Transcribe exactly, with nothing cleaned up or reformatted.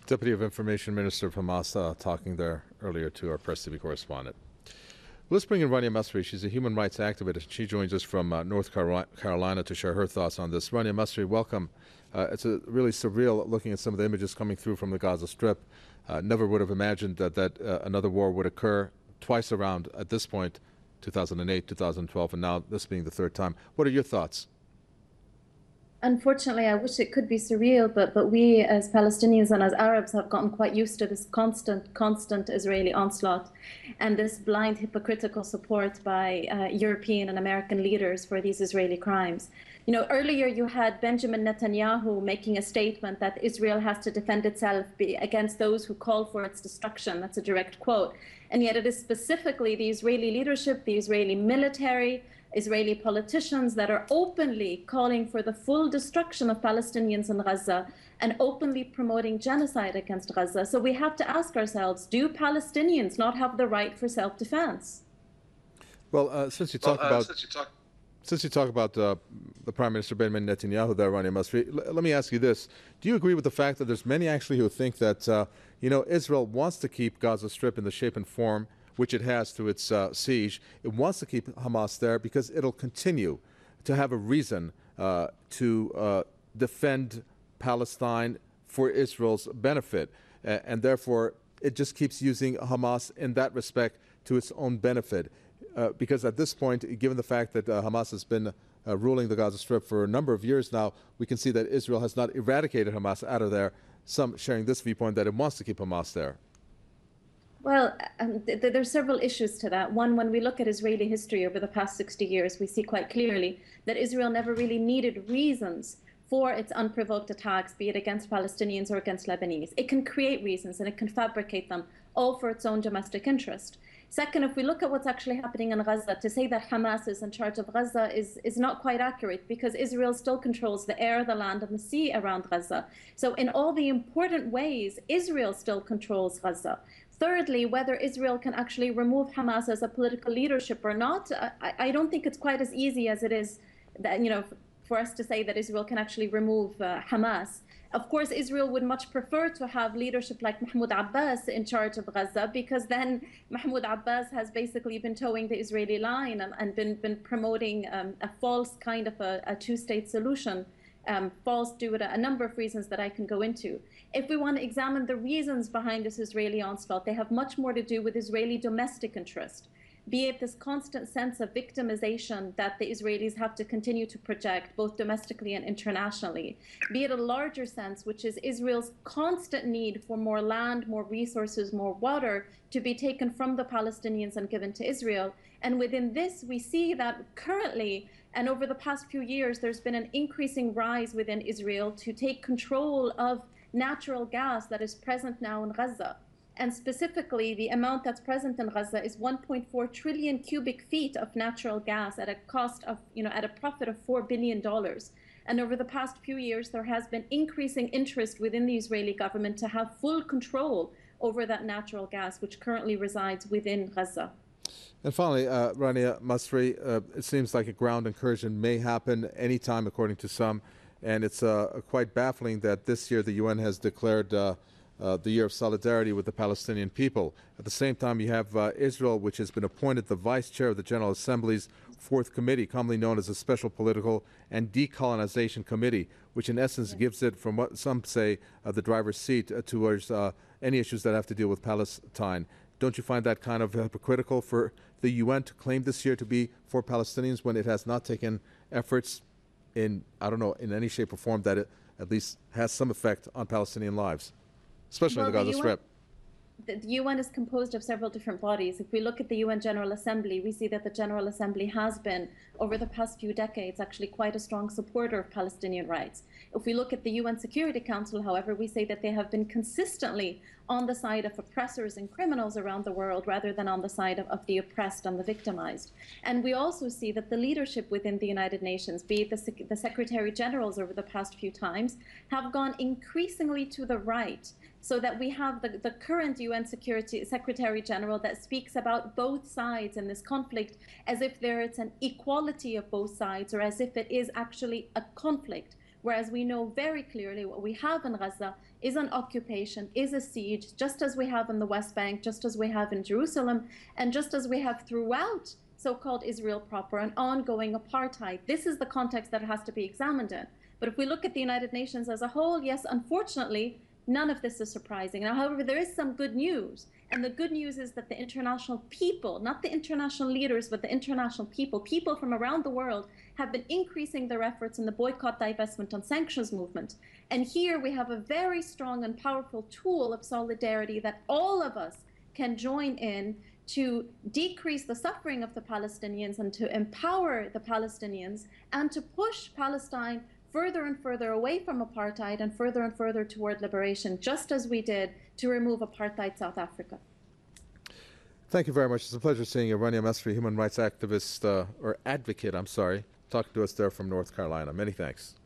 Deputy of Information Minister of Hamas, uh, talking there earlier to our Press T V correspondent. Let's bring in Rania Masri. She's a human rights activist. She joins us from uh, North Carolina to share her thoughts on this. Rania Masri, welcome. Uh, it's a really surreal looking at some of the images coming through from the Gaza Strip. Uh, never would have imagined that, that uh, another war would occur twice around at this point, two thousand eight, two thousand twelve, and now this being the third time. What are your thoughts? Unfortunately, I wish it could be surreal, but, but we as Palestinians and as Arabs have gotten quite used to this constant, constant Israeli onslaught and this blind hypocritical support by uh, European and American leaders for these Israeli crimes. You know, earlier you had Benjamin Netanyahu making a statement that Israel has to defend itself against those who call for its destruction. That's a direct quote. And yet it is specifically the Israeli leadership, the Israeli military, Israeli politicians that are openly calling for the full destruction of Palestinians in Gaza and openly promoting genocide against Gaza. So we have to ask ourselves, do Palestinians not have the right for self-defense? Well, uh, since you talk well, uh, about since you talk, since you talk about uh, the Prime Minister Benjamin Netanyahu there, Rania Masri, l- let me ask you this: do you agree with the fact that there's many actually who think that uh, you know Israel wants to keep Gaza Strip in the shape and form which it has through its uh, siege? It wants to keep Hamas there because it'll continue to have a reason uh, to uh, defend Palestine for Israel's benefit. Uh, and therefore, it just keeps using Hamas in that respect to its own benefit. Uh, because at this point, given the fact that uh, Hamas has been uh, ruling the Gaza Strip for a number of years now, we can see that Israel has not eradicated Hamas out of there, some sharing this viewpoint that it wants to keep Hamas there. Well, um, th- th- there are several issues to that. One, when we look at Israeli history over the past sixty years, we see quite clearly that Israel never really needed reasons for its unprovoked attacks, be it against Palestinians or against Lebanese. It can create reasons and it can fabricate them, all for its own domestic interest. Second, if we look at what's actually happening in Gaza, to say that Hamas is in charge of Gaza is, is not quite accurate, because Israel still controls the air, the land, and the sea around Gaza. So in all the important ways, Israel still controls Gaza. Thirdly, whether Israel can actually remove Hamas as a political leadership or not, I, I don't think it's quite as easy as it is that, you know, for us to say that Israel can actually remove uh, Hamas. Of course, Israel would much prefer to have leadership like Mahmoud Abbas in charge of Gaza, because then Mahmoud Abbas has basically been towing the Israeli line and, and been, been promoting um, a false kind of a, a two-state solution. Um, false due to a number of reasons that I can go into. If we want to examine the reasons behind this Israeli onslaught, they have much more to do with Israeli domestic interest, be it this constant sense of victimization that the Israelis have to continue to project, both domestically and internationally, be it a larger sense, which is Israel's constant need for more land, more resources, more water to be taken from the Palestinians and given to Israel. And within this, we see that currently, and over the past few years, there's been an increasing rise within Israel to take control of natural gas that is present now in Gaza. And specifically, the amount that's present in Gaza is one point four trillion cubic feet of natural gas at a cost of, you know, at a profit of four billion dollars. And over the past few years, there has been increasing interest within the Israeli government to have full control over that natural gas, which currently resides within Gaza. And finally, uh, Rania Masri, uh, it seems like a ground incursion may happen anytime, according to some, and it's uh, quite baffling that this year the U N has declared uh, uh, the year of solidarity with the Palestinian people. At the same time, you have uh, Israel, which has been appointed the vice chair of the General Assembly's Fourth Committee, commonly known as the Special Political and Decolonization Committee, which in essence yeah. gives it, from what some say, uh, the driver's seat uh, towards uh, any issues that have to deal with Palestine. Don't you find that kind of hypocritical for the U N to claim this year to be for Palestinians when it has not taken efforts in, I don't know, in any shape or form that it at least has some effect on Palestinian lives, especially well, in the Gaza the Strip? The U N is composed of several different bodies. If we look at the U N General Assembly, we see that the General Assembly has been, over the past few decades, actually quite a strong supporter of Palestinian rights. If we look at the U N Security Council, however, we say that they have been consistently on the side of oppressors and criminals around the world rather than on the side of, of the oppressed and the victimized. And we also see that the leadership within the United Nations, be it the, sec- the Secretary Generals over the past few times, have gone increasingly to the right, so that we have the, the current U N Security Secretary General that speaks about both sides in this conflict as if there is an equality of both sides, or as if it is actually a conflict. Whereas we know very clearly what we have in Gaza is an occupation, is a siege, just as we have in the West Bank, just as we have in Jerusalem, and just as we have throughout so-called Israel proper, an ongoing apartheid. This is the context that it has to be examined in. But if we look at the United Nations as a whole, yes, unfortunately, none of this is surprising. Now, however, there is some good news. And the good news is that the international people, not the international leaders, but the international people, people from around the world, have been increasing their efforts in the boycott, divestment, and sanctions movement. And here we have a very strong and powerful tool of solidarity that all of us can join in to decrease the suffering of the Palestinians and to empower the Palestinians and to push Palestine further and further away from apartheid and further and further toward liberation, just as we did to remove apartheid South Africa. Thank you very much. It's a pleasure seeing you. Rania Masri, human rights activist, uh, or advocate, I'm sorry, talking to us there from North Carolina. Many thanks.